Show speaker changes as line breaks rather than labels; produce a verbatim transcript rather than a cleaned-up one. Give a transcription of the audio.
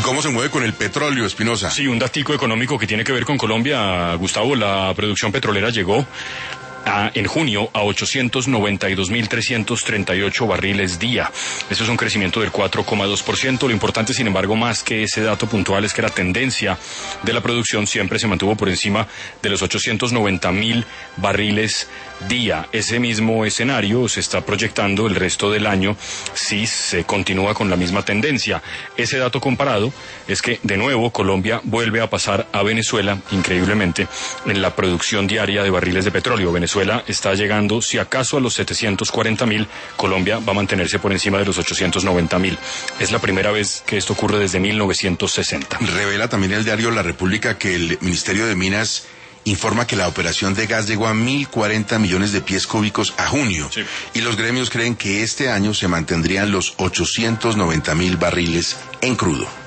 cómo se mueve con el petróleo, Espinosa?
Sí, un datico económico que tiene que ver con Colombia, Gustavo. La producción petrolera llegó A, en junio a ochocientos noventa y dos mil trescientos treinta y ocho barriles día. Eso es un crecimiento del cuatro coma dos por ciento. Lo importante, sin embargo, más que ese dato puntual, es que la tendencia de la producción siempre se mantuvo por encima de los ochocientos noventa mil barriles día. Ese mismo escenario se está proyectando el resto del año si se continúa con la misma tendencia. Ese dato comparado es que, de nuevo, Colombia vuelve a pasar a Venezuela, increíblemente, en la producción diaria de barriles de petróleo. Venezuela Venezuela está llegando, si acaso, a los setecientos cuarenta mil. Colombia va a mantenerse por encima de los ochocientos noventa mil. Es la primera vez que esto ocurre desde mil novecientos sesenta.
Revela también el diario La República que el Ministerio de Minas informa que la operación de gas llegó a mil cuarenta millones de pies cúbicos a junio.
Sí.
Y los gremios creen que este año se mantendrían los ochocientos noventa mil barriles en crudo.